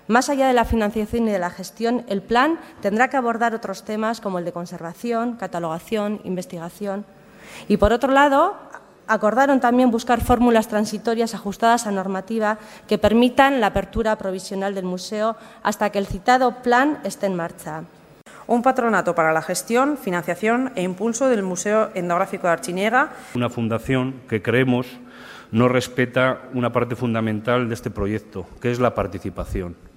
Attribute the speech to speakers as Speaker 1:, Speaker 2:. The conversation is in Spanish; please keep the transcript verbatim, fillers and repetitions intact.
Speaker 1: Más allá de la financiación y de la gestión, el plan tendrá que abordar otros temas como el de conservación, catalogación, investigación. Y, por otro lado, acordaron también buscar fórmulas transitorias ajustadas a normativa que permitan la apertura provisional del museo hasta que el citado plan esté en marcha.
Speaker 2: Un patronato para la gestión, financiación e impulso del Museo Etnográfico de Artziniega.
Speaker 3: Una fundación que creemos no respeta una parte fundamental de este proyecto, que es la participación.